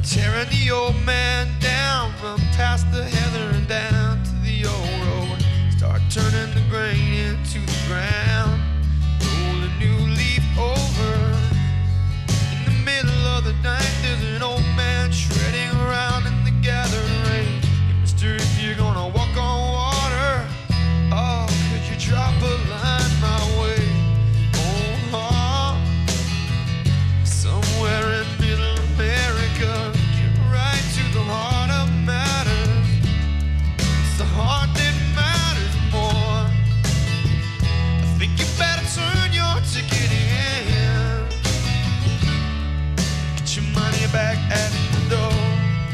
tearing the old man down, run past the heather and down to the old road. Start turning the grain into the ground, roll a new leaf over. In the middle of the night, there's an old man shredding around in the gathering rain. Hey, mister, if you're gonna walk on water, oh, could you drop a line my way? Oh, somewhere in middle America, get right to the heart of matters. It's the heart that matters more. I think you better turn your ticket in, get your money back at the door.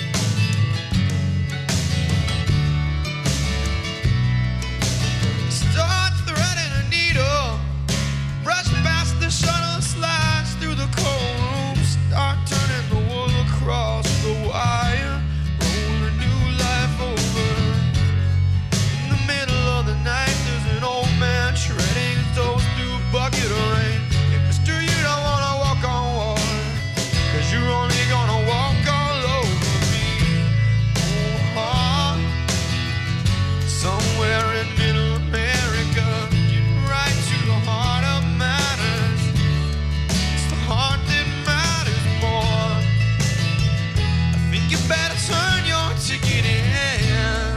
Start threading a needle, brush past the shuttle, slides through the cold room. Start turning the wool across the wire, roll a new life over. In the middle of the night, there's an old man shredding his toes through a bucket of rain. Hey, mister, you don't wanna walk on water, 'cause you're only gonna walk all over me. Oh, somewhere in middle America, get right to the heart of matters. It's the heart that matters more. I think you better turn your ticket in,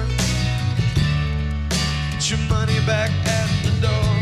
get your money back at the door.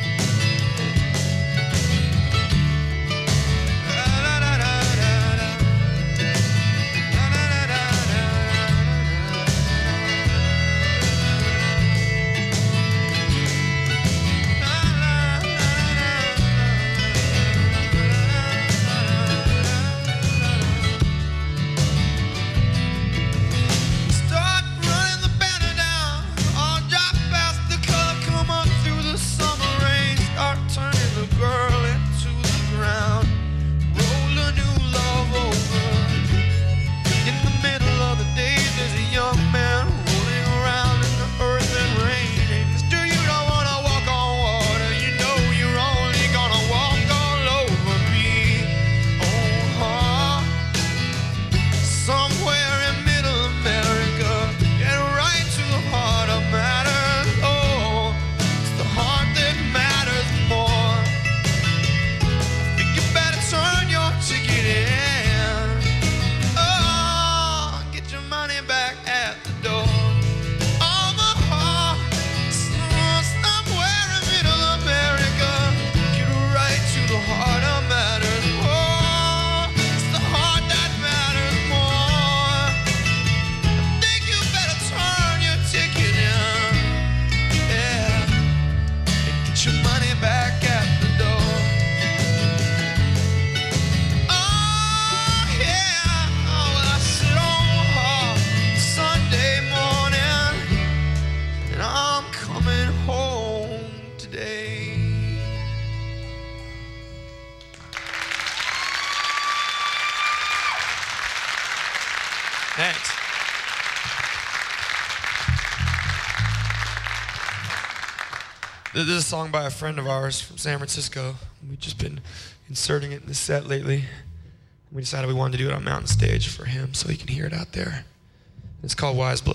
Start running the banner down, all drop past the color, come up through the summer rain. Start turning the girl into the ground, roll a new love over. In the middle of the day, there's a young man rolling around in the earth and rain. Hey, mister, you don't wanna walk on water, you know you're only gonna walk all over me. Oh, somewhere in middle America, get right to the heart of matters. Oh, it's the heart that matters more. I think you better turn your ticket in, oh, get your money back at the door. Oh, the heart, somewhere in middle America, get right to the heart of matters. Oh, it's the heart that matters more. I think you better turn your ticket in, yeah, and get your money back at the door. Oh, yeah, oh, well, I sit on Sunday morning, and I'm coming home today. Thanks. This is a song by a friend of ours from San Francisco. We've just been inserting it in the set lately. We decided we wanted to do it on Mountain Stage for him so he can hear it out there. It's called Wise Blood.